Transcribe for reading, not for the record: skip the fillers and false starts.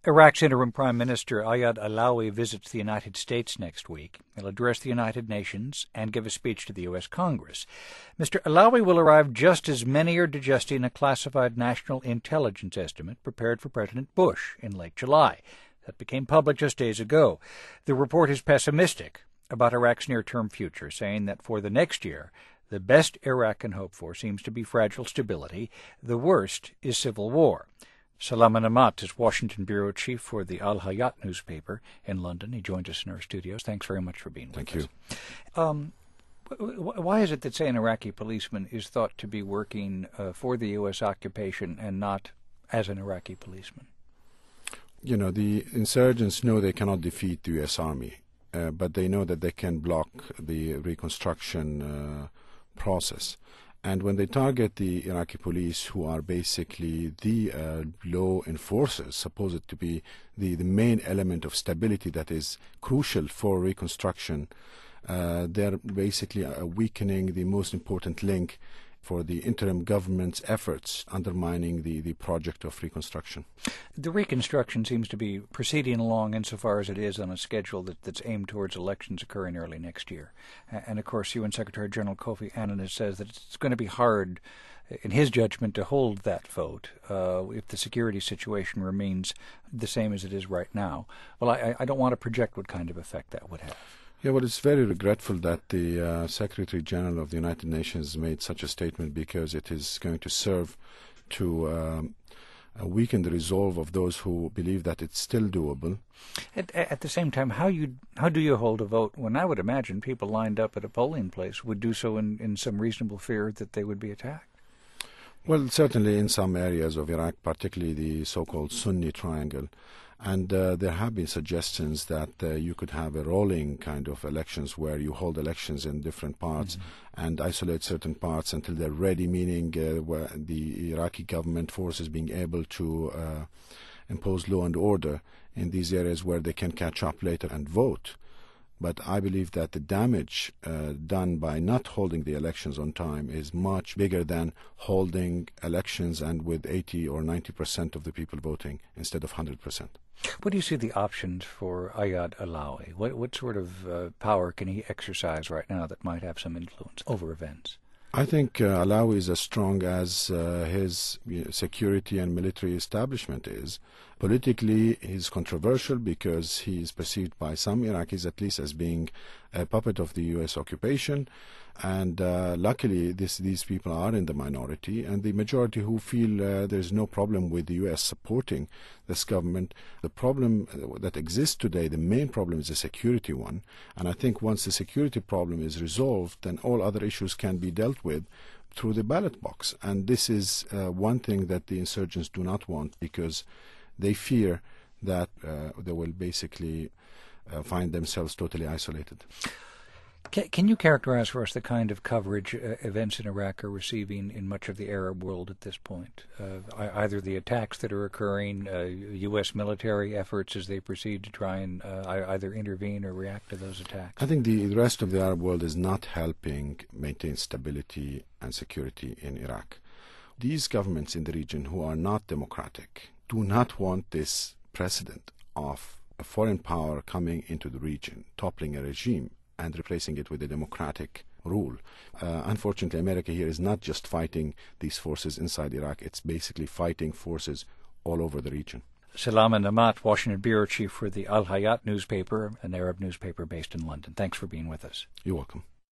Iraq's interim Prime Minister Ayad Allawi visits the United States next week. He'll address the United Nations and give a speech to the U.S. Congress. Mr. Allawi will arrive just as many are digesting a classified national intelligence estimate prepared for President Bush in late July. That became public just days ago. The report is pessimistic about Iraq's near-term future, saying that for the next year, the best Iraq can hope for seems to be fragile stability. The worst is civil war. Salam Amat is Washington bureau chief for the Al Hayat newspaper in London. He joins us in our studios. Thanks very much for being with us. Thank you. Why is it that, say, an Iraqi policeman is thought to be working for the U.S. occupation and not as an Iraqi policeman? You know, the insurgents know they cannot defeat the U.S. Army, but they know that they can block the reconstruction process. And when they target the Iraqi police, who are basically the law enforcers, supposed to be the main element of stability that is crucial for reconstruction, they're basically weakening the most important link for the interim government's efforts, undermining the project of reconstruction. The reconstruction seems to be proceeding along insofar as it is on a schedule that's aimed towards elections occurring early next year. And, of course, UN Secretary General Kofi Annan says that it's going to be hard, in his judgment, to hold that vote if the security situation remains the same as it is right now. Well, I don't want to project what kind of effect that would have. Yeah, well, it's very regretful that the Secretary General of the United Nations made such a statement, because it is going to serve to weaken the resolve of those who believe that it's still doable. At the same time, how do you hold a vote when I would imagine people lined up at a polling place would do so in some reasonable fear that they would be attacked? Well, certainly in some areas of Iraq, particularly the so-called Sunni triangle. And there have been suggestions that you could have a rolling kind of elections where you hold elections in different parts and isolate certain parts until they're ready, meaning where the Iraqi government forces being able to impose law and order in these areas where they can catch up later and vote. But I believe that the damage done by not holding the elections on time is much bigger than holding elections and with 80 or 90% of the people voting instead of 100%. What do you see the options for Ayad Allawi? What sort of power can he exercise right now that might have some influence over events? I think Allawi is as strong as his security and military establishment is. Politically, he's controversial because he is perceived by some Iraqis at least as being a puppet of the U.S. occupation. And luckily, these people are in the minority, and the majority who feel there's no problem with the U.S. supporting this government. The problem that exists today, the main problem, is a security one. And I think once the security problem is resolved, then all other issues can be dealt with through the ballot box. And this is one thing that the insurgents do not want, because they fear that they will basically find themselves totally isolated. Can you characterize for us the kind of coverage events in Iraq are receiving in much of the Arab world at this point? Either the attacks that are occurring, U.S. military efforts as they proceed to try and either intervene or react to those attacks? I think the rest of the Arab world is not helping maintain stability and security in Iraq. These governments in the region who are not democratic do not want this precedent of a foreign power coming into the region, toppling a regime, and replacing it with a democratic rule. Unfortunately, America here is not just fighting these forces inside Iraq, it's basically fighting forces all over the region. Salam Amat, Washington bureau chief for the Al Hayat newspaper, an Arab newspaper based in London. Thanks for being with us. You're welcome.